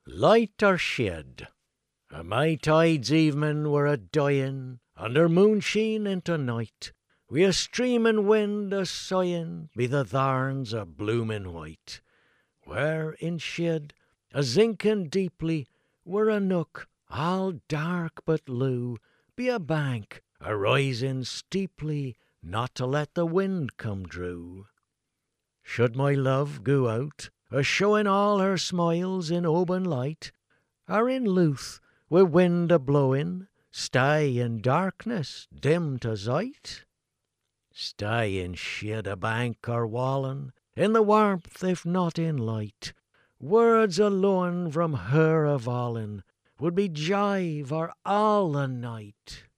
Light or shade, a my tide's evening were a dying under moonsheen into night, wi' a streamin' wind a sighing be the thorns a bloomin' white, where in shade, a zinking deeply, were a nook all dark but loo, be a bank a rising steeply, not to let the wind come droo. Should my love go out, a showing all her smiles in open light, or in looth, wi' wind a blowing, stay in darkness dim to sight? Stay in shade o' bank or walling, in the warmth if not in light, words alone from her avallin would be jive for all the night.